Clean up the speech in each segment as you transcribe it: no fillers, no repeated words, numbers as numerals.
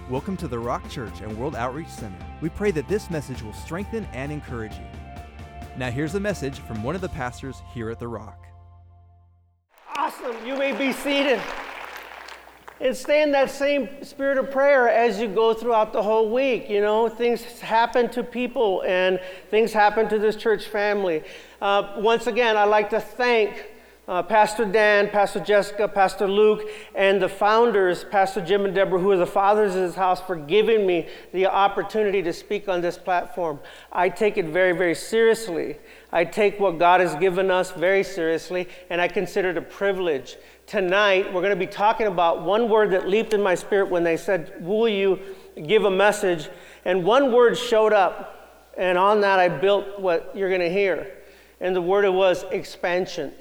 Welcome to the Rock Church and World Outreach Center. We pray that this message will strengthen and encourage you. Now here's a message from one of the pastors here at the Rock. Awesome. You may be seated. And stay in that same spirit of prayer as you go throughout the whole week. You know, things happen to people and things happen to this church family. Once again, I'd like to thank Pastor Dan, Pastor Jessica, Pastor Luke, and the founders, Pastor Jim and Deborah, who are the fathers of this house, for giving me the opportunity to speak on this platform. I take it very, very seriously. I take what God has given us very seriously, and I consider it a privilege. Tonight, we're going to be talking about one word that leaped in my spirit when they said, "Will you give a message?" And one word showed up, and on that I built what you're going to hear. And the word was expansion.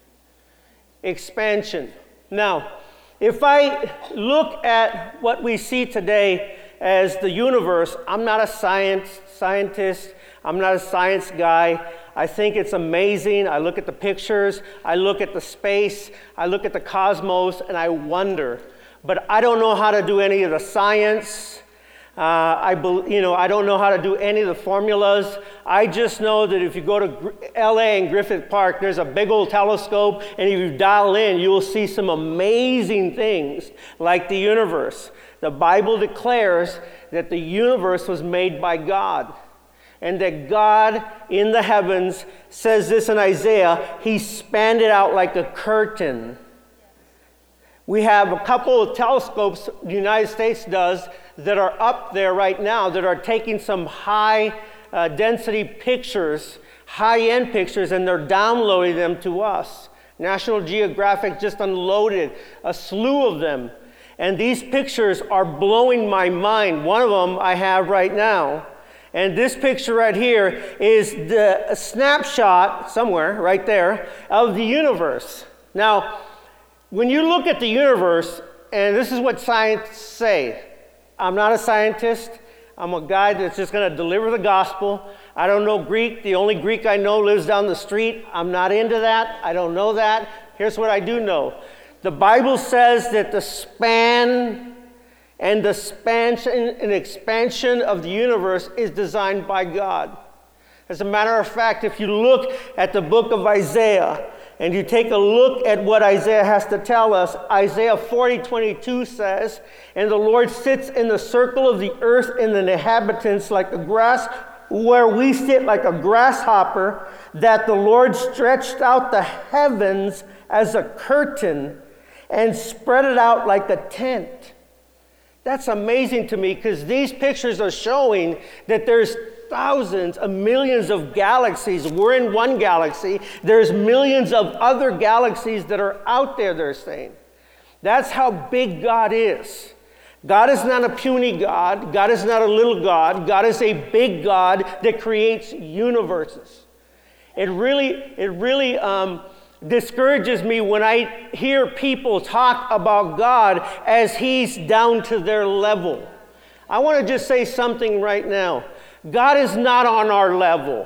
Expansion. Now, if I look at what we see today as the universe, I'm not a scientist, I'm not a science guy. I think it's amazing. I look at the pictures, I look at the space, I look at the cosmos, and I wonder. But I don't know how to do any of the science. I don't know how to do any of the formulas. I just know that if you go to LA and Griffith Park, there's a big old telescope, and if you dial in, you will see some amazing things like the universe. The Bible declares that the universe was made by God, and that God in the heavens says this in Isaiah, He spanned it out like a curtain. We have a couple of telescopes the United States does that are up there right now that are taking some high density pictures, high-end pictures, and they're downloading them to us. National Geographic just unloaded a slew of them. And these pictures are blowing my mind. One of them I have right now. And this picture right here is the snapshot, somewhere right there, of the universe. Now, when you look at the universe, and this is what science say, I'm not a scientist. I'm a guy that's just going to deliver the gospel. I don't know Greek. The only Greek I know lives down the street. I'm not into that. I don't know that. Here's what I do know. The Bible says that the span and the expansion of the universe is designed by God. As a matter of fact, if you look at the book of Isaiah, and you take a look at what Isaiah has to tell us, Isaiah 40:22 says, "And the Lord sits in the circle of the earth and the inhabitants like a grass, where we sit like a grasshopper, that the Lord stretched out the heavens as a curtain and spread it out like a tent." That's amazing to me, because these pictures are showing that there's thousands of millions of galaxies. We're in one galaxy. There's millions of other galaxies that are out there, they're saying. That's how big God is. God is not a puny God. God is not a little God. God is a big God that creates universes. It really discourages me when I hear people talk about God as He's down to their level. I want to just say something right now. God is not on our level.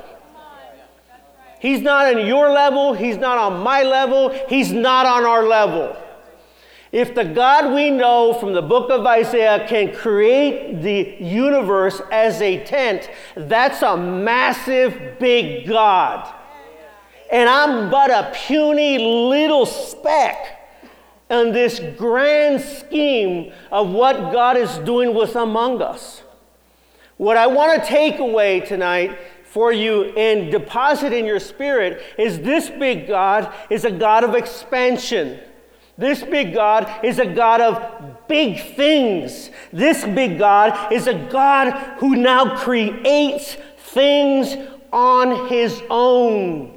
He's not on your level. He's not on my level. He's not on our level. If the God we know from the book of Isaiah can create the universe as a tent, that's a massive, big God. And I'm but a puny little speck in this grand scheme of what God is doing with among us. What I want to take away tonight for you and deposit in your spirit is this big God is a God of expansion. This big God is a God of big things. This big God is a God who now creates things on His own.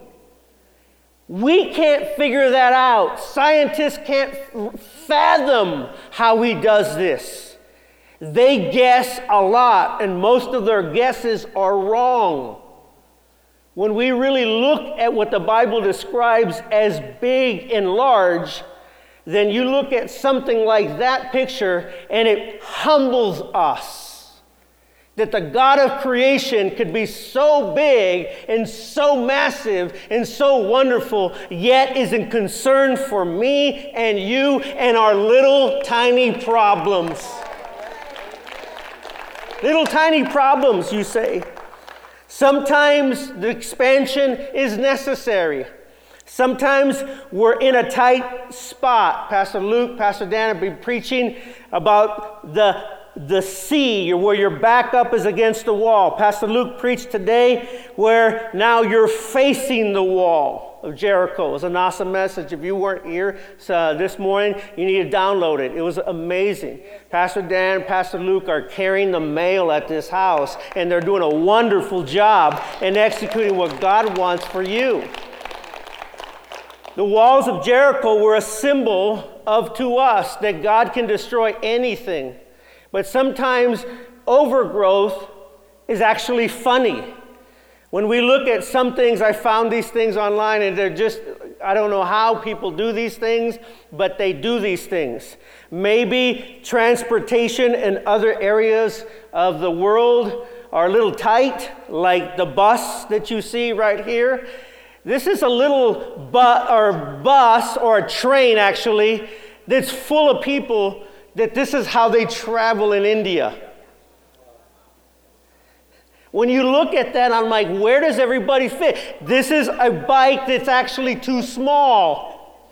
We can't figure that out. Scientists can't fathom how He does this. They guess a lot, and most of their guesses are wrong. When we really look at what the Bible describes as big and large, then you look at something like that picture, and it humbles us. That the God of creation could be so big and so massive and so wonderful, yet isn't concerned for me and you and our little tiny problems. Little tiny problems, you say. Sometimes the expansion is necessary. Sometimes we're in a tight spot. Pastor Luke, Pastor Dan have been preaching about the sea, where your back up is against the wall. Pastor Luke preached today where now you're facing the wall of Jericho. It was an awesome message. If you weren't here this morning, you need to download it. It was amazing. Pastor Dan and Pastor Luke are carrying the mail at this house, and they're doing a wonderful job in executing what God wants for you. The walls of Jericho were a symbol to us that God can destroy anything. But sometimes overgrowth is actually funny. When we look at some things, I found these things online, and they're just, I don't know how people do these things, but they do these things. Maybe transportation in other areas of the world are a little tight, like the bus that you see right here. This is a little bus or a train, actually, that's full of people that this is how they travel in India. When you look at that, I'm like, where does everybody fit? This is a bike that's actually too small.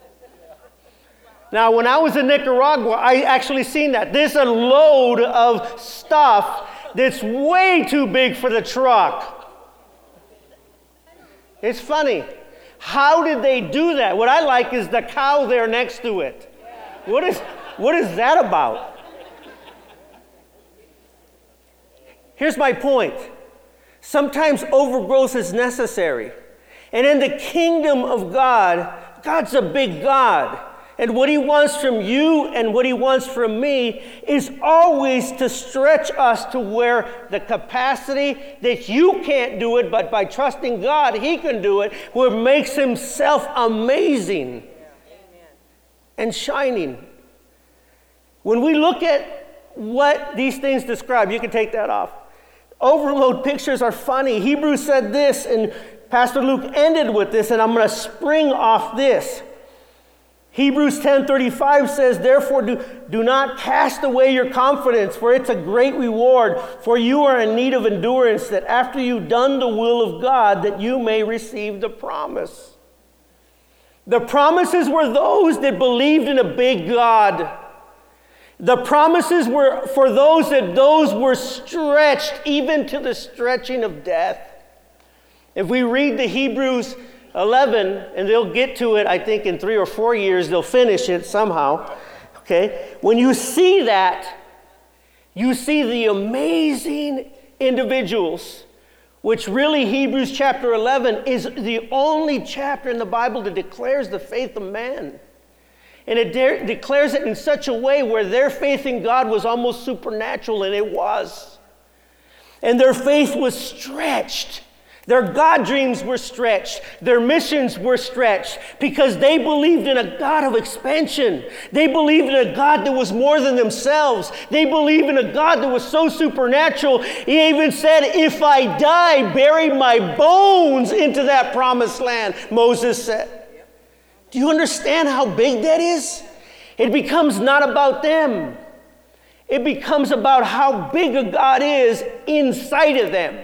Now, when I was in Nicaragua, I actually seen that. There's a load of stuff that's way too big for the truck. It's funny. How did they do that? What I like is the cow there next to it. What is that about? Here's my point. Sometimes overgrowth is necessary. And in the kingdom of God, God's a big God. And what he wants from you and what he wants from me is always to stretch us to where the capacity that you can't do it, but by trusting God, he can do it, where it makes himself amazing and shining. When we look at what these things describe, you can take that off. Overload pictures are funny. Hebrews said this, and Pastor Luke ended with this, and I'm going to spring off this. Hebrews 10:35 says, therefore do not cast away your confidence, for it's a great reward. For you are in need of endurance, that after you've done the will of God, that you may receive the promise. The promises were those that believed in a big God. The promises were for those were stretched, even to the stretching of death. If we read the Hebrews 11, and they'll get to it, I think, in 3 or 4 years, they'll finish it somehow. Okay? When you see that, you see the amazing individuals, which really Hebrews chapter 11 is the only chapter in the Bible that declares the faith of man. And it declares it in such a way where their faith in God was almost supernatural, and it was. And their faith was stretched. Their God dreams were stretched. Their missions were stretched because they believed in a God of expansion. They believed in a God that was more than themselves. They believed in a God that was so supernatural. He even said, if I die, bury my bones into that promised land, Moses said. Do you understand how big that is? It becomes not about them. It becomes about how big a God is inside of them.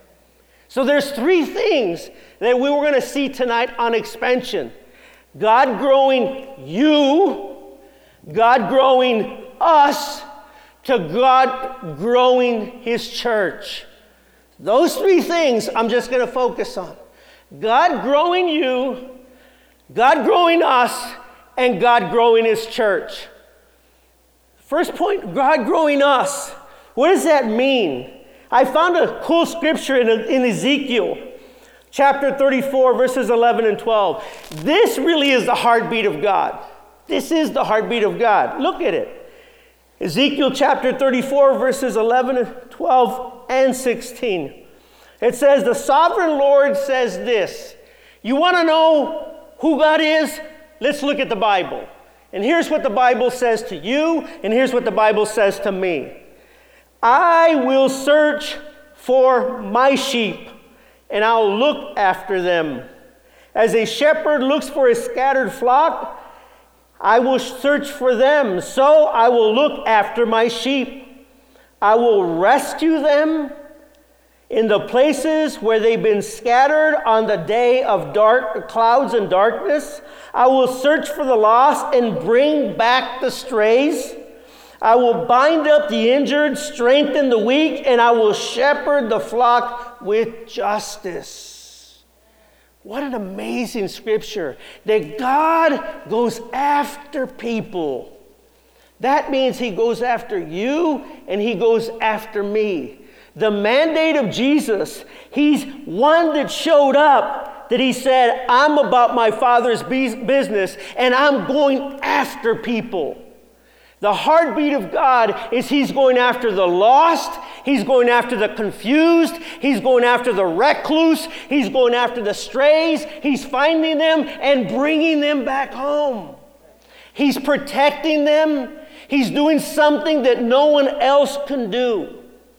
So there's 3 things that we were going to see tonight on expansion. God growing you, God growing us, to God growing his church. Those 3 things I'm just going to focus on. God growing you, God growing us, and God growing his church. First point, God growing us. What does that mean? I found a cool scripture in Ezekiel, chapter 34, verses 11 and 12. This really is the heartbeat of God. This is the heartbeat of God. Look at it. Ezekiel chapter 34, verses 11, 12, and 16. It says, the sovereign Lord says this. You want to know who God is? Let's look at the Bible. And here's what the Bible says to you, and here's what the Bible says to me. I will search for my sheep, and I'll look after them. As a shepherd looks for his scattered flock, I will search for them, so I will look after my sheep. I will rescue them in the places where they've been scattered on the day of dark clouds and darkness. I will search for the lost and bring back the strays. I will bind up the injured, strengthen the weak, and I will shepherd the flock with justice. What an amazing scripture that God goes after people. That means he goes after you and he goes after me. The mandate of Jesus, he's one that showed up, that he said, I'm about my Father's business and I'm going after people. The heartbeat of God is he's going after the lost, he's going after the confused, he's going after the recluse, he's going after the strays, he's finding them and bringing them back home. He's protecting them, he's doing something that no one else can do.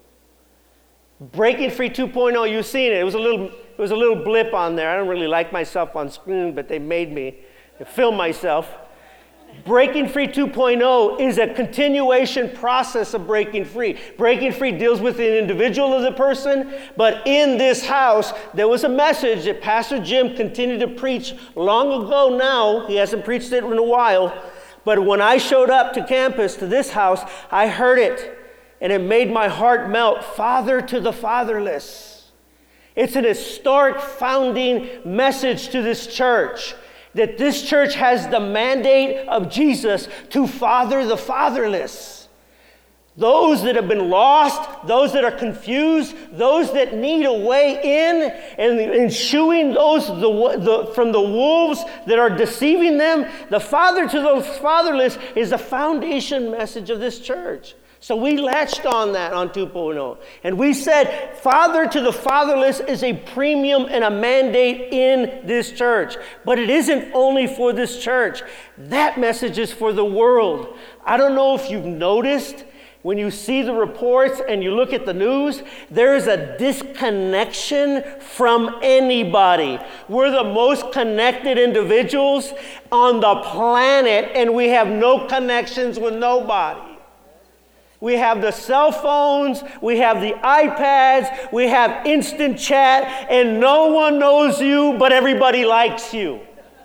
Breaking Free 2.0, you've seen it. It was a little blip on there. I don't really like myself on screen, but they made me film myself. Breaking Free 2.0 is a continuation process of breaking free. Breaking free deals with the individual of the person, but in this house, there was a message that Pastor Jim continued to preach long ago now. He hasn't preached it in a while, but when I showed up to campus, to this house, I heard it, and it made my heart melt. Father to the fatherless. It's an historic founding message to this church, that this church has the mandate of Jesus to father the fatherless. Those that have been lost, those that are confused, those that need a way in, and shooing those from the wolves that are deceiving them. The father to the fatherless is the foundation message of this church. So we latched on that on 2.0. And we said, Father to the fatherless is a premium and a mandate in this church. But it isn't only for this church. That message is for the world. I don't know if you've noticed, when you see the reports and you look at the news, there is a disconnection from anybody. We're the most connected individuals on the planet, and we have no connections with nobody. We have the cell phones, we have the iPads, we have instant chat, and no one knows you, but everybody likes you.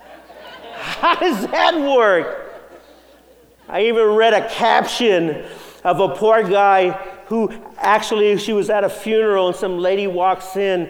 How does that work? I even read a caption of a poor guy who actually, she was at a funeral, and some lady walks into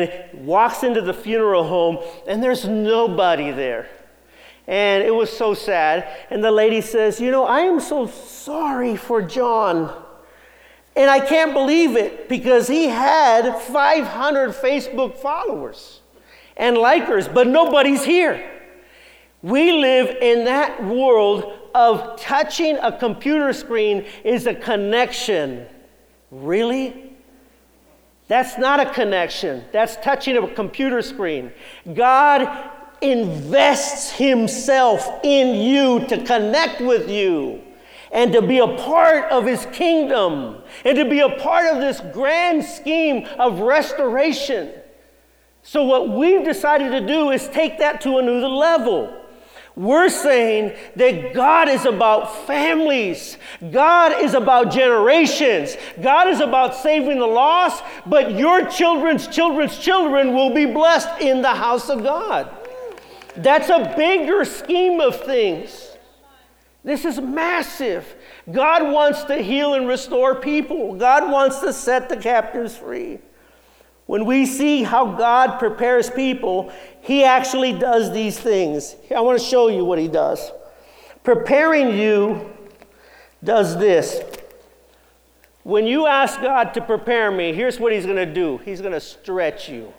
the funeral home, and there's nobody there. And it was so sad. And the lady says, I am so sorry for John. And I can't believe it, because he had 500 Facebook followers and likers, but nobody's here. We live in that world of touching a computer screen is a connection. Really? That's not a connection. That's touching a computer screen. God invests himself in you to connect with you and to be a part of his kingdom and to be a part of this grand scheme of restoration. So what we've decided to do is take that to another level. We're saying that God is about families. God is about generations. God is about saving the lost, but your children's children's children will be blessed in the house of God. That's a bigger scheme of things. This is massive. God wants to heal and restore people. God wants to set the captives free. When we see how God prepares people, he actually does these things. I want to show you what he does. Preparing you does this. When you ask God to prepare me, here's what he's going to do. He's going to stretch you.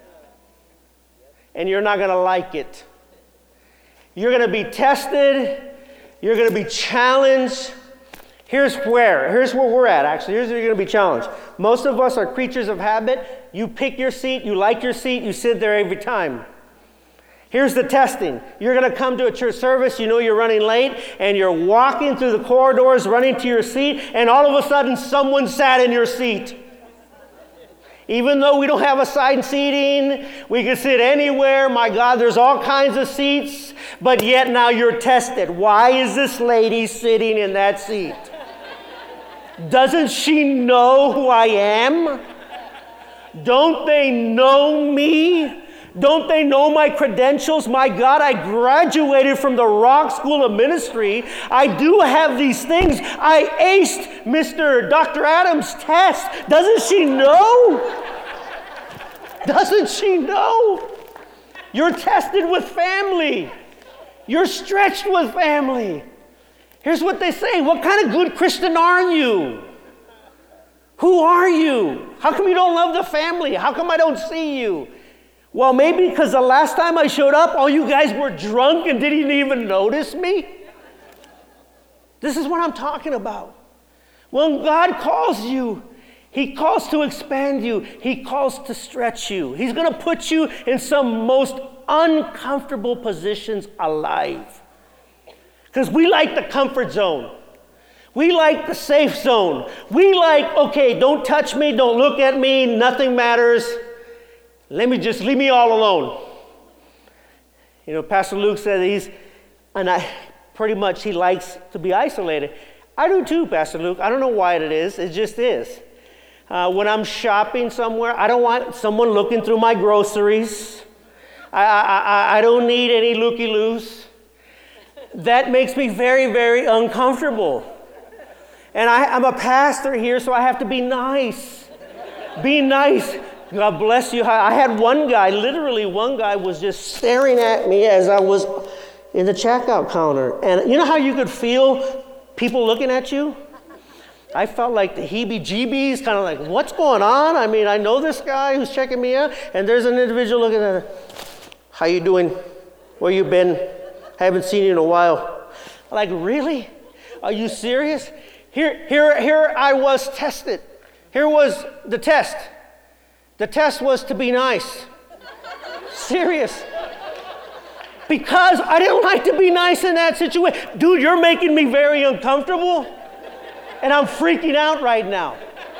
And you're not going to like it. You're going to be tested. You're going to be challenged. Here's where we're at, actually. Here's where you're going to be challenged. Most of us are creatures of habit. You pick your seat. You like your seat. You sit there every time. Here's the testing. You're going to come to a church service. You know you're running late. And you're walking through the corridors, running to your seat. And all of a sudden, someone sat in your seat. Even though we don't have assigned seating, we can sit anywhere. My God, there's all kinds of seats. But yet now you're tested. Why is this lady sitting in that seat? Doesn't she know who I am? Don't they know me? Don't they know my credentials? My God, I graduated from the Rock School of Ministry. I do have these things. I aced Dr. Adams' test. Doesn't she know? Doesn't she know? You're tested with family. You're stretched with family. Here's what they say. What kind of good Christian are you? Who are you? How come you don't love the family? How come I don't see you? Well, maybe because the last time I showed up, all you guys were drunk and didn't even notice me. This is what I'm talking about. When God calls you, He calls to expand you. He calls to stretch you. He's going to put you in some most uncomfortable positions alive. Because we like the comfort zone. We like the safe zone. We like, okay, don't touch me, don't look at me, nothing matters. Leave me all alone. You know, Pastor Luke said he likes to be isolated. I do too, Pastor Luke. I don't know why it is. It just is. When I'm shopping somewhere, I don't want someone looking through my groceries. I don't need any looky-loos. That makes me very, very uncomfortable. And I'm a pastor here, so I have to be nice. Be nice. God bless you. I had one guy was just staring at me as I was in the checkout counter. And you know how you could feel people looking at you? I felt like the heebie-jeebies, kind of like, what's going on? I mean, I know this guy who's checking me out, and there's an individual looking at it. How you doing? Where you been? Haven't seen you in a while. Like, really? Are you serious? Here I was tested. Here was the test. The test was to be nice. Serious. Because I didn't like to be nice in that situation. Dude, you're making me very uncomfortable. And I'm freaking out right now.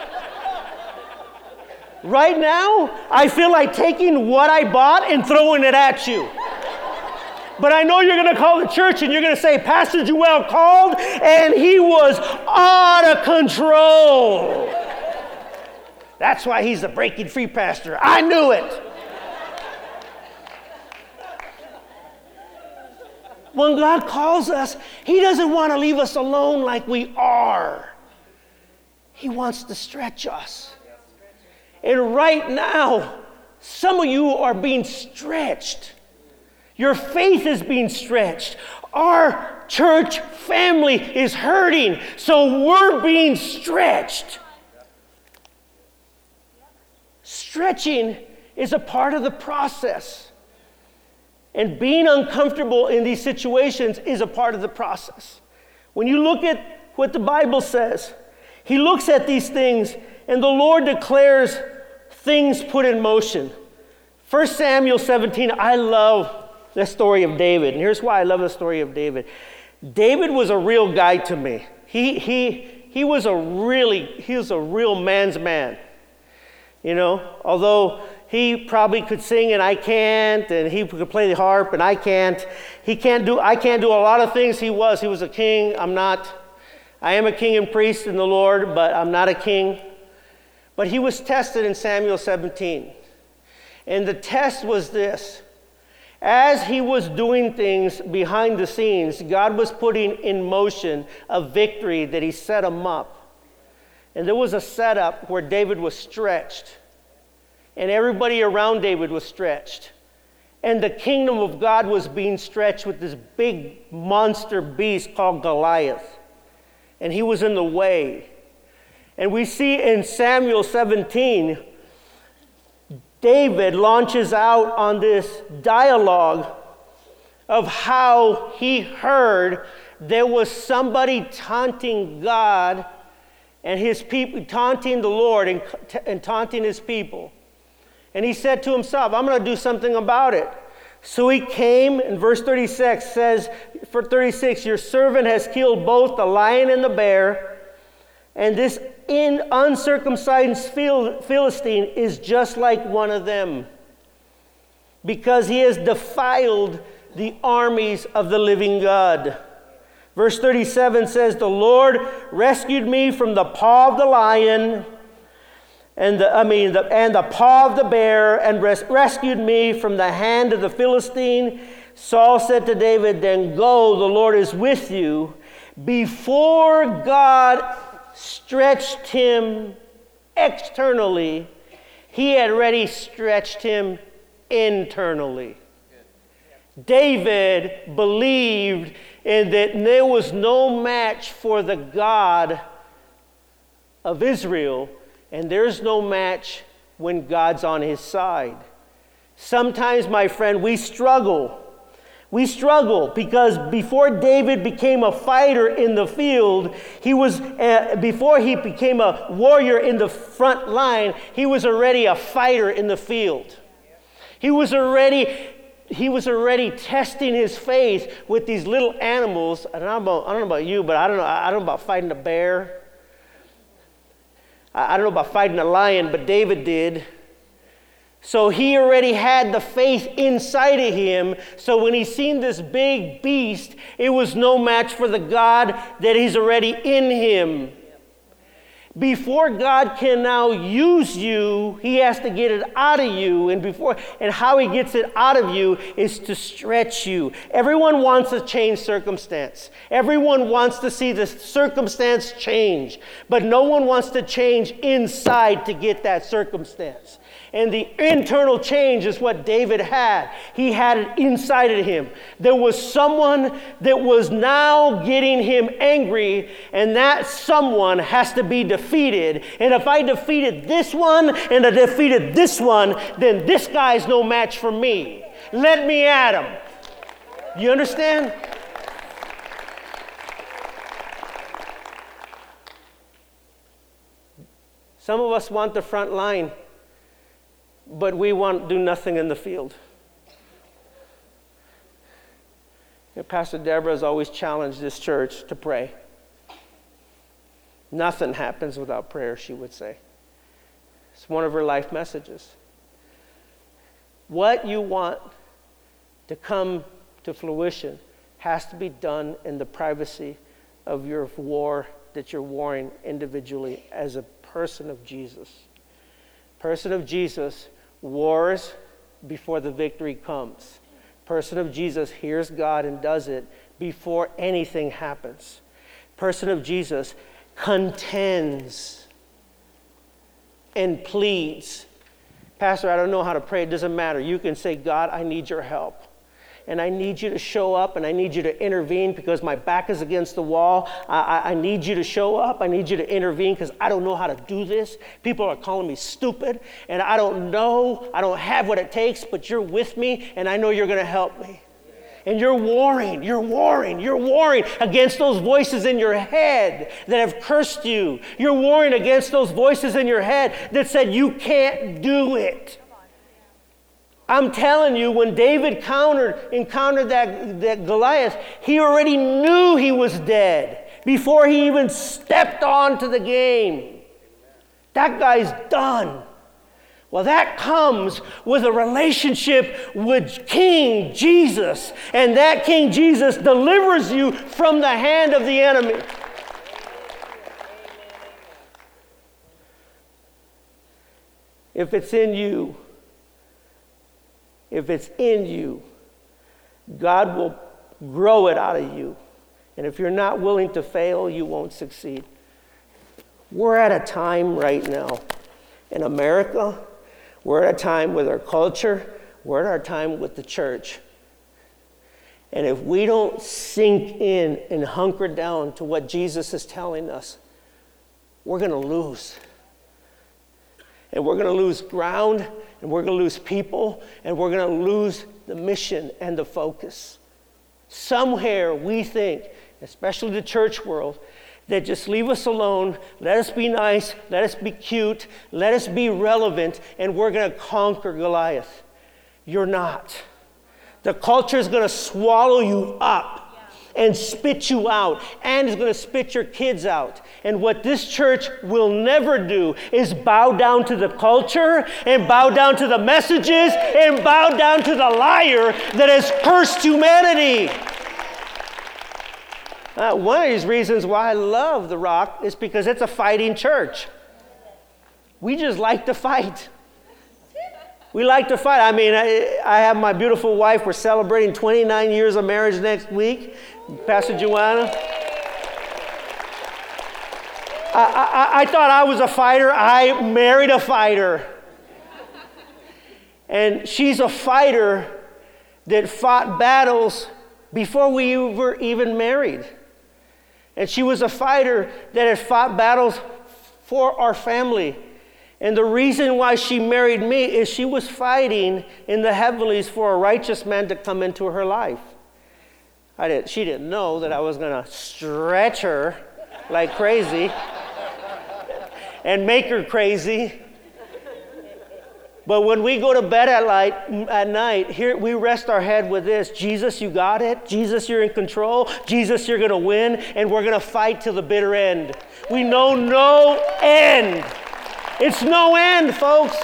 Right now, I feel like taking what I bought and throwing it at you. But I know you're going to call the church and you're going to say, Pastor Joel called and he was out of control. That's why he's the breaking free pastor. I knew it. When God calls us, He doesn't want to leave us alone like we are. He wants to stretch us. And right now, some of you are being stretched. Your faith is being stretched. Our church family is hurting, so we're being stretched. Stretching is a part of the process. And being uncomfortable in these situations is a part of the process. When you look at what the Bible says, He looks at these things and the Lord declares things put in motion. 1 Samuel 17, I love the story of David. And here's why I love the story of David. David was a real guy to me. He was a real man's man. You know, although he probably could sing and I can't, and he could play the harp and I can't. I can't do a lot of things he was. He was a king. I'm not. I am a king and priest in the Lord, but I'm not a king. But he was tested in Samuel 17. And the test was this. As he was doing things behind the scenes, God was putting in motion a victory that He set him up. And there was a setup where David was stretched. And everybody around David was stretched. And the kingdom of God was being stretched with this big monster beast called Goliath. And he was in the way. And we see in Samuel 17, David launches out on this dialogue of how he heard there was somebody taunting God and His people, taunting the Lord and taunting His people. And he said to himself, I'm going to do something about it. So he came, and verse 36 says, for 36, your servant has killed both the lion and the bear, and this uncircumcised Philistine is just like one of them, because he has defiled the armies of the living God. Verse 37 says, the Lord rescued me from the paw of the lion and the paw of the bear, and rescued me from the hand of the Philistine. Saul said to David, then go, the Lord is with you. Before God stretched him externally, he had already stretched him internally. David believed in that there was no match for the God of Israel, and there's no match when God's on his side. Sometimes, my friend, we struggle. We struggle because before David became a fighter in the field, before he became a warrior in the front line, he was already a fighter in the field. He was already testing his faith with these little animals. I don't know about you, but I don't know about fighting a bear. I don't know about fighting a lion, but David did. So he already had the faith inside of him. So when he seen this big beast, it was no match for the God that is already in him. Before God can now use you, he has to get it out of you. And how he gets it out of you is to stretch you. Everyone wants a changed circumstance. Everyone wants to see the circumstance change. But no one wants to change inside to get that circumstance. And the internal change is what David had. He had it inside of him. There was someone that was now getting him angry, and that someone has to be defeated. And if I defeated this one and I defeated this one, then this guy's no match for me. Let me at him. You understand? Some of us want the front line, but we want to do nothing in the field. Pastor Deborah has always challenged this church to pray. Nothing happens without prayer, she would say. It's one of her life messages. What you want to come to fruition has to be done in the privacy of your war that you're warring individually as a person of Jesus. Person of Jesus wars before the victory comes. Person of Jesus hears God and does it before anything happens. Person of Jesus contends and pleads. Pastor, I don't know how to pray. It doesn't matter. You can say, God, I need your help. And I need you to show up, and I need you to intervene because my back is against the wall. I need you to show up. I need you to intervene because I don't know how to do this. People are calling me stupid, and I don't know. I don't have what it takes, but you're with me, and I know you're going to help me. And you're warring against those voices in your head that have cursed you. You're warring against those voices in your head that said you can't do it. I'm telling you, when David encountered that Goliath, he already knew he was dead before he even stepped onto the game. That guy's done. Well, that comes with a relationship with King Jesus, and that King Jesus delivers you from the hand of the enemy. If it's in you, God will grow it out of you. And if you're not willing to fail, you won't succeed. We're at a time right now in America, we're at a time with our culture, we're at our time with the church. And if we don't sink in and hunker down to what Jesus is telling us, we're going to lose. And we're going to lose ground, and we're going to lose people, and we're going to lose the mission and the focus. Somewhere we think, especially the church world, that just leave us alone, let us be nice, let us be cute, let us be relevant, and we're going to conquer Goliath. You're not. The culture is going to swallow you up and spit you out, and is going to spit your kids out. And what this church will never do is bow down to the culture and bow down to the messages and bow down to the liar that has cursed humanity. One of these reasons why I love the Rock is because it's a fighting church. We just like to fight. We like to fight. I mean, I have my beautiful wife. We're celebrating 29 years of marriage next week. Pastor Joanna. I thought I was a fighter. I married a fighter. And she's a fighter that fought battles before we were even married. And she was a fighter that had fought battles for our family. And the reason why she married me is she was fighting in the heavenlies for a righteous man to come into her life. She didn't know that I was going to stretch her like crazy and make her crazy. But when we go to bed at night, here we rest our head with this: Jesus, you got it. Jesus, you're in control. Jesus, you're going to win, and we're going to fight till the bitter end. We know no end. It's no end, folks.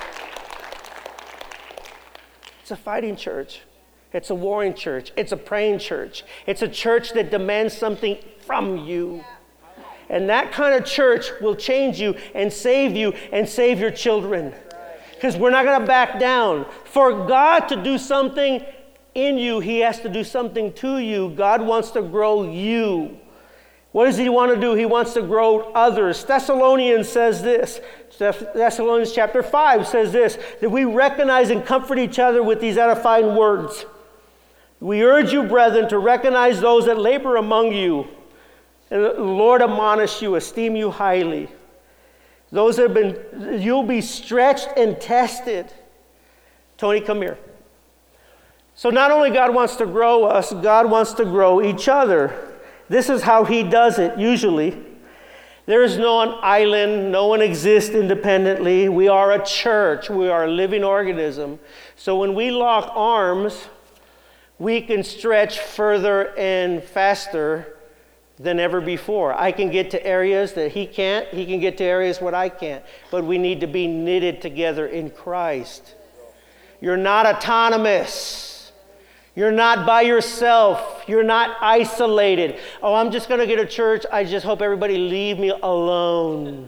It's a fighting church. It's a warring church. It's a praying church. It's a church that demands something from you. And that kind of church will change you and save your children. Because we're not going to back down. For God to do something in you, he has to do something to you. God wants to grow you. What does he want to do? He wants to grow others. Thessalonians says this. Thessalonians chapter 5 says this, that we recognize and comfort each other with these edifying words. We urge you, brethren, to recognize those that labor among you. And the Lord admonish you, esteem you highly. Those that have been, you'll be stretched and tested. Tony, come here. So not only God wants to grow us, God wants to grow each other. This is how he does it, usually. There is no one island. No one exists independently. We are a church. We are a living organism. So when we lock arms, we can stretch further and faster than ever before. I can get to areas that he can't. He can get to areas what I can't. But we need to be knitted together in Christ. You're not autonomous. You're not by yourself. You're not isolated. Oh, I'm just going to get a church. I just hope everybody leave me alone.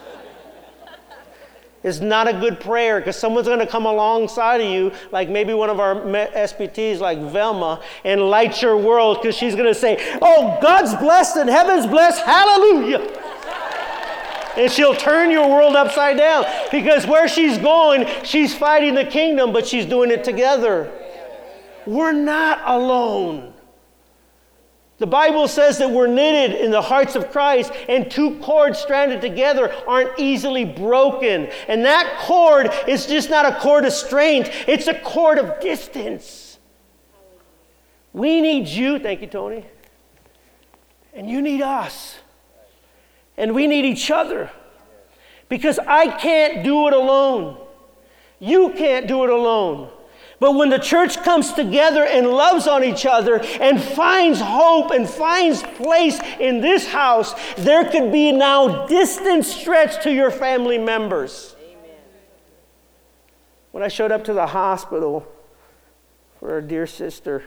It's not a good prayer, because someone's going to come alongside of you, like maybe one of our SPTs like Velma, and light your world, because she's going to say, oh, God's blessed and heaven's blessed, hallelujah. And she'll turn your world upside down, because where she's going, she's fighting the kingdom, but she's doing it together. We're not alone. The Bible says that we're knitted in the hearts of Christ, and two cords stranded together aren't easily broken. And that cord is just not a cord of strength, it's a cord of distance. We need you, thank you, Tony, and you need us. And we need each other, because I can't do it alone. You can't do it alone. But when the church comes together and loves on each other and finds hope and finds place in this house, there could be now distance stretched to your family members. Amen. When I showed up to the hospital for our dear sister,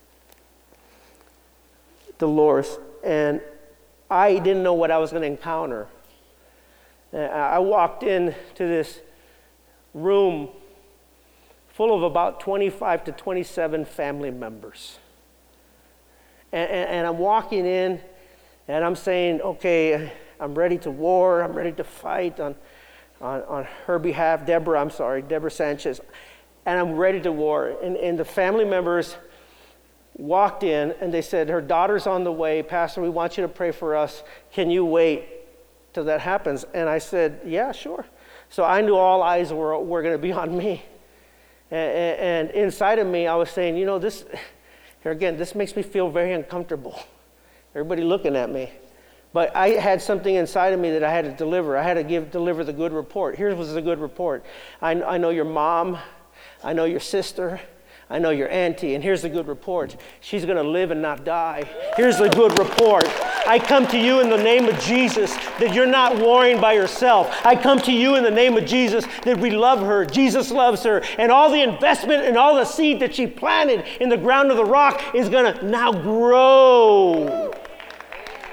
Dolores, and I didn't know what I was going to encounter. I walked into this room full of about 25 to 27 family members. And I'm walking in, and I'm saying, okay, I'm ready to war. I'm ready to fight on her behalf. Deborah Sanchez. And I'm ready to war. And the family members walked in, and they said, her daughter's on the way. Pastor, we want you to pray for us. Can you wait till that happens? And I said, yeah, sure. So I knew all eyes were going to be on me. And inside of me, I was saying, you know, this makes me feel very uncomfortable. Everybody looking at me. But I had something inside of me that I had to deliver. I had to deliver the good report. Here was the good report. I know your mom. I know your sister. I know your auntie, and here's the good report. She's going to live and not die. Here's the good report. I come to you in the name of Jesus that you're not warring by yourself. I come to you in the name of Jesus that we love her. Jesus loves her. And all the investment and all the seed that she planted in the ground of the rock is going to now grow.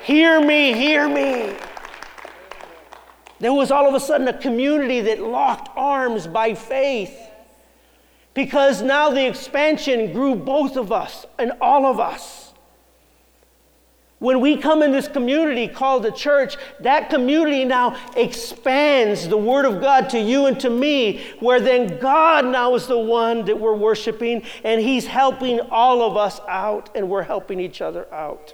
Hear me, hear me. There was all of a sudden a community that locked arms by faith, because now the expansion grew both of us and all of us. When we come in this community called the church, that community now expands the Word of God to you and to me, where then God now is the one that we're worshiping, and He's helping all of us out, and we're helping each other out.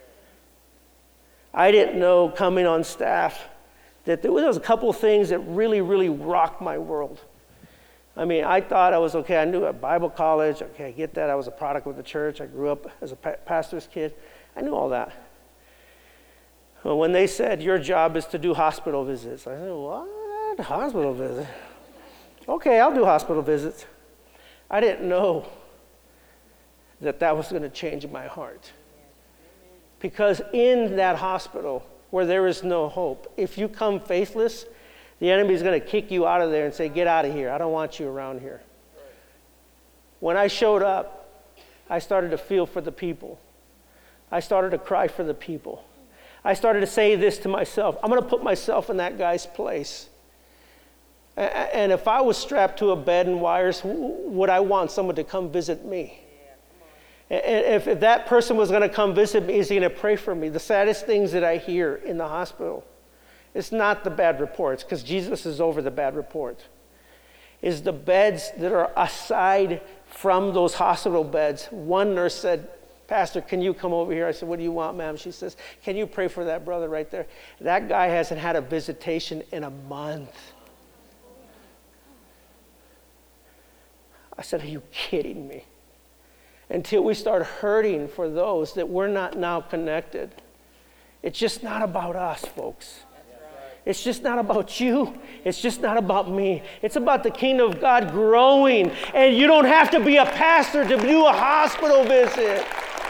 I didn't know coming on staff that there was a couple of things that really, really rocked my world. I mean, I thought I was okay. I knew at Bible college, okay, I get that. I was a product of the church. I grew up as a pastor's kid. I knew all that. Well, when they said, your job is to do hospital visits, I said, what? Hospital visit? Okay, I'll do hospital visits. I didn't know that that was going to change my heart. Because in that hospital where there is no hope, if you come faithless, the enemy is going to kick you out of there and say, get out of here. I don't want you around here. When I showed up, I started to feel for the people. I started to cry for the people. I started to say this to myself. I'm going to put myself in that guy's place. And if I was strapped to a bed and wires, would I want someone to come visit me? And if that person was going to come visit me, is he going to pray for me? The saddest things that I hear in the hospital, it's not the bad reports, because Jesus is over the bad report, is the beds that are aside from those hospital beds. One nurse said, Pastor, can you come over here? I said, what do you want, ma'am? She says, can you pray for that brother right there? That guy hasn't had a visitation in a month. I said, are you kidding me? Until we start hurting for those that we're not now connected. It's just not about us, folks. It's just not about you. It's just not about me. It's about the kingdom of God growing. And you don't have to be a pastor to do a hospital visit.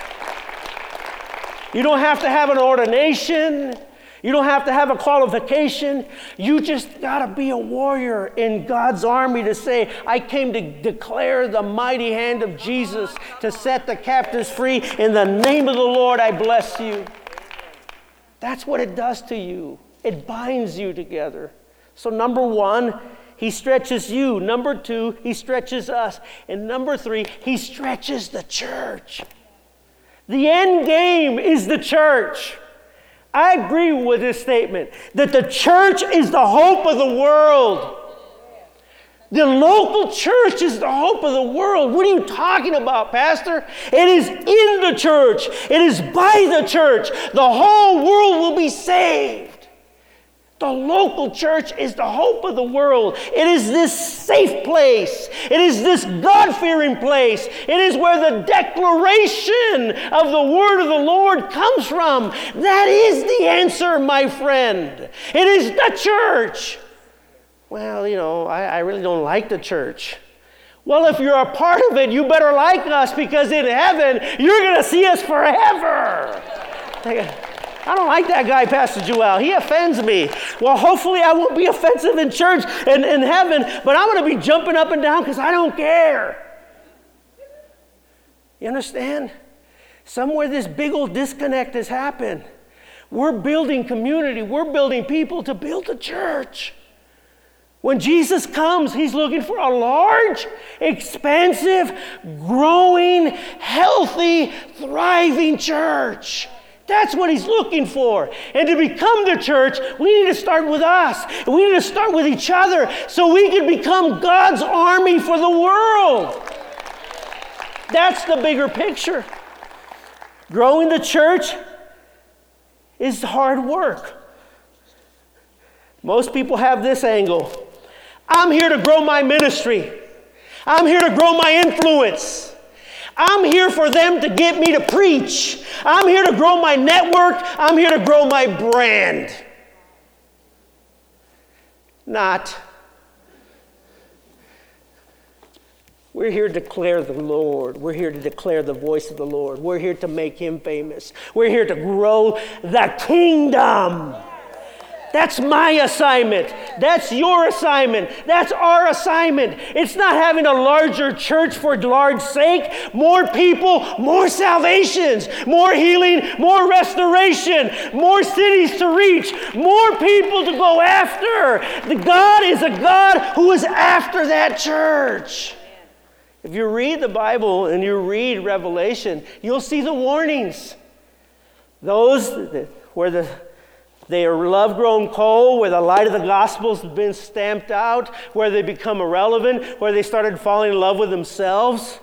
You don't have to have an ordination. You don't have to have a qualification. You just got to be a warrior in God's army to say, I came to declare the mighty hand of Jesus to set the captives free. In the name of the Lord, I bless you. That's what it does to you. It binds you together. So number one, He stretches you. Number two, He stretches us. And number three, He stretches the church. The end game is the church. I agree with this statement, that the church is the hope of the world. The local church is the hope of the world. What are you talking about, Pastor? It is in the church. It is by the church. The whole world will be saved. The local church is the hope of the world. It is this safe place. It is this God-fearing place. It is where the declaration of the word of the Lord comes from. That is the answer, my friend. It is the church. Well, I really don't like the church. Well, if you're a part of it, you better like us, because in heaven, you're going to see us forever. I don't like that guy, Pastor Joel. He offends me. Well, hopefully I won't be offensive in church and in heaven, but I'm going to be jumping up and down because I don't care. You understand? Somewhere this big old disconnect has happened. We're building community. We're building people to build a church. When Jesus comes, He's looking for a large, expansive, growing, healthy, thriving church. That's what He's looking for. And to become the church, we need to start with us. We need to start with each other so we can become God's army for the world. That's the bigger picture. Growing the church is hard work. Most people have this angle. I'm here to grow my ministry. I'm here to grow my influence. I'm here for them to get me to preach. I'm here to grow my network. I'm here to grow my brand. Not. We're here to declare the Lord. We're here to declare the voice of the Lord. We're here to make Him famous. We're here to grow the kingdom. That's my assignment. That's your assignment. That's our assignment. It's not having a larger church for large sake. More people, more salvations, more healing, more restoration, more cities to reach, more people to go after. The God is a God who is after that church. If you read the Bible and you read Revelation, you'll see the warnings. Those where they are love grown cold, where the light of the gospel has been stamped out, where they become irrelevant, where they started falling in love with themselves.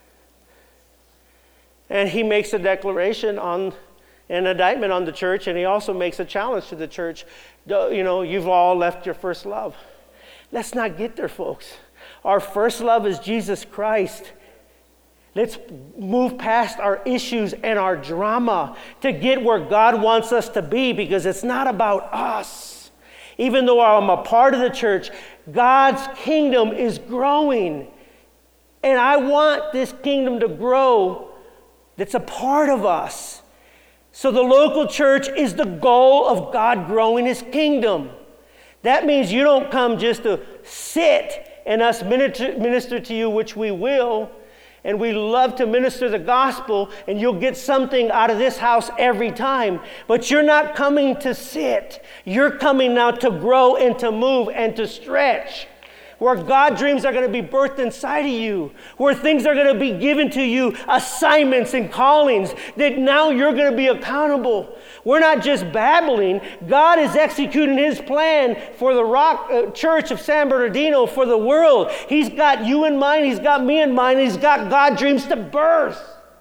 And he makes a declaration an indictment on the church, and he also makes a challenge to the church. You've all left your first love. Let's not get there, folks. Our first love is Jesus Christ. Let's move past our issues and our drama to get where God wants us to be, because it's not about us. Even though I'm a part of the church, God's kingdom is growing. And I want this kingdom to grow that's a part of us. So the local church is the goal of God growing his kingdom. That means you don't come just to sit and us minister to you, which we will. And we love to minister the gospel, and you'll get something out of this house every time. But you're not coming to sit. You're coming now to grow and to move and to stretch. Where God dreams are going to be birthed inside of you. Where things are going to be given to you, assignments and callings that now you're going to be accountable. We're not just babbling. God is executing his plan for the Rock Church of San Bernardino, for the world. He's got you in mind. He's got me in mind. He's got God dreams to birth.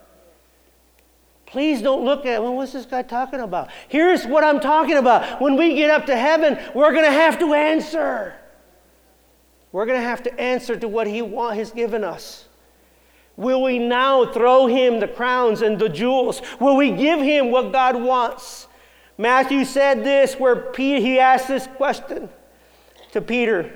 Please don't look at, what's this guy talking about? Here's what I'm talking about. When we get up to heaven, we're going to have to answer. We're going to have to answer to what he has given us. Will we now throw him the crowns and the jewels? Will we give him what God wants? Matthew said this, where he asked this question to Peter.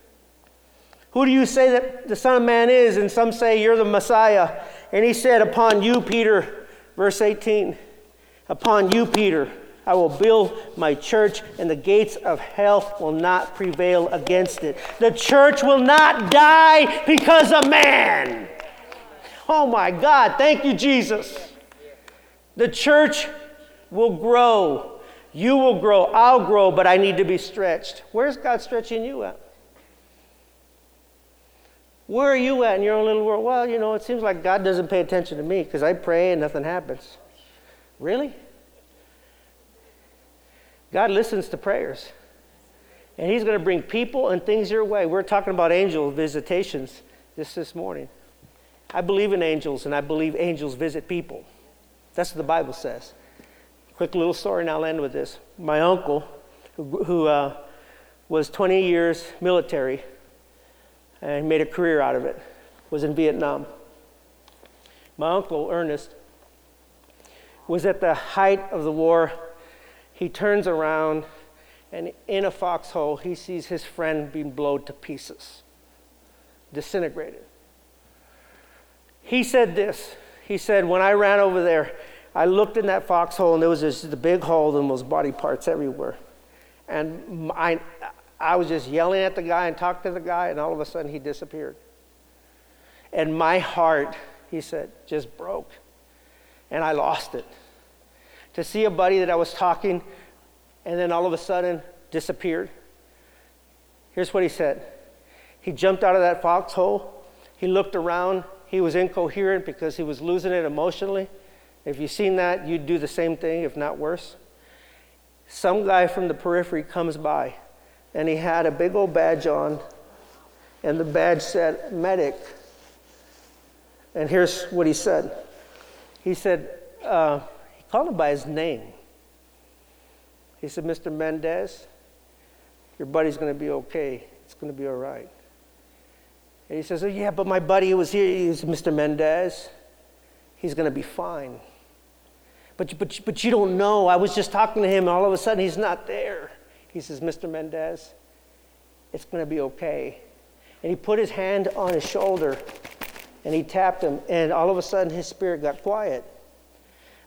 Who do you say that the Son of Man is? And some say you're the Messiah. And he said, upon you, Peter, verse 18, upon you, Peter, I will build my church, and the gates of hell will not prevail against it. The church will not die because of man. Oh my God, thank you, Jesus. The church will grow. You will grow. I'll grow, but I need to be stretched. Where's God stretching you at? Where are you at in your own little world? Well, it seems like God doesn't pay attention to me because I pray and nothing happens. Really? God listens to prayers. And he's going to bring people and things your way. We're talking about angel visitations this morning. I believe in angels, and I believe angels visit people. That's what the Bible says. Quick little story, and I'll end with this. My uncle, who was 20 years military and made a career out of it, was in Vietnam. My uncle, Ernest, was at the height of the war. He turns around, and in a foxhole, he sees his friend being blown to pieces, disintegrated. He said this. He said, when I ran over there, I looked in that foxhole, and there was this big hole, and those body parts everywhere. And I was just yelling at the guy and talking to the guy, and all of a sudden, he disappeared. And my heart, he said, just broke. And I lost it. To see a buddy that I was talking, and then all of a sudden disappeared. Here's what he said. He jumped out of that foxhole. He looked around. He was incoherent because he was losing it emotionally. If you've seen that, you'd do the same thing, if not worse. Some guy from the periphery comes by, and he had a big old badge on, and the badge said, medic. And here's what he said. He said, called him by his name. He said, Mr. Mendez, your buddy's going to be okay. It's going to be all right. And he says, oh, yeah, but my buddy was here. He's Mr. Mendez. He's going to be fine. But you don't know. I was just talking to him, and all of a sudden he's not there. He says, Mr. Mendez, it's going to be okay. And he put his hand on his shoulder, and he tapped him, and all of a sudden his spirit got quiet.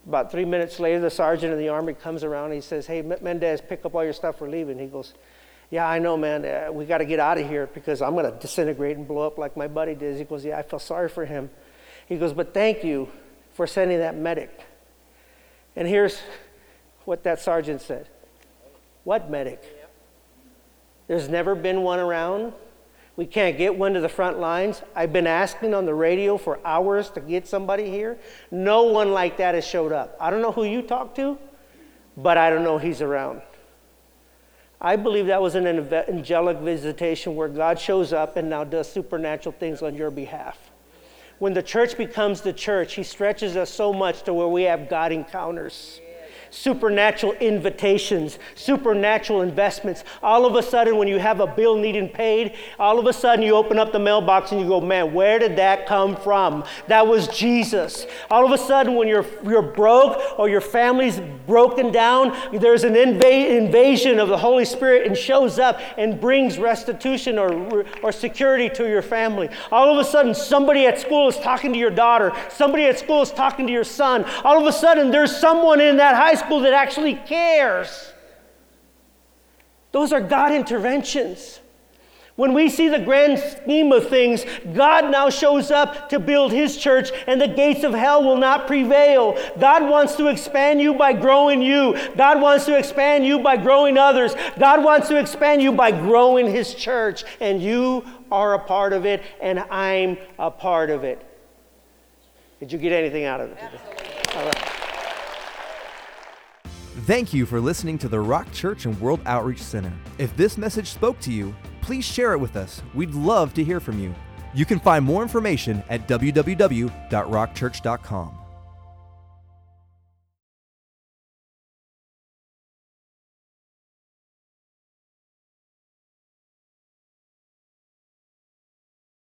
About 3 minutes later, the sergeant of the Army comes around and he says, "Hey, Mendez, pick up all your stuff, we're leaving." He goes, "Yeah, I know, man. We got to get out of here because I'm going to disintegrate and blow up like my buddy did." He goes, "Yeah, I feel sorry for him." He goes, "But thank you for sending that medic." And here's what that sergeant said. "What medic? There's never been one around. We can't get one to the front lines. I've been asking on the radio for hours to get somebody here. No one like that has showed up. I don't know who you talked to, but I don't know he's around." I believe that was an angelic visitation where God shows up and now does supernatural things on your behalf. When the church becomes the church, he stretches us so much to where we have God encounters. Supernatural invitations, supernatural investments. All of a sudden, when you have a bill needing paid, all of a sudden you open up the mailbox and you go, "Man, where did that come from?" That was Jesus. All of a sudden, when you're broke or your family's broken down, there's an invasion of the Holy Spirit and shows up and brings restitution or security to your family. All of a sudden, somebody at school is talking to your daughter. Somebody at school is talking to your son. All of a sudden, there's someone in that high school that actually cares. Those are God interventions. When we see the grand scheme of things, God now shows up to build his church, and the gates of hell will not prevail. God wants to expand you by growing you. God wants to expand you by growing others. God wants to expand you by growing his church, and you are a part of it, and I'm a part of it. Did you get anything out of it today? All right. Thank you for listening to the Rock Church and World Outreach Center. If this message spoke to you, please share it with us. We'd love to hear from you. You can find more information at www.rockchurch.com.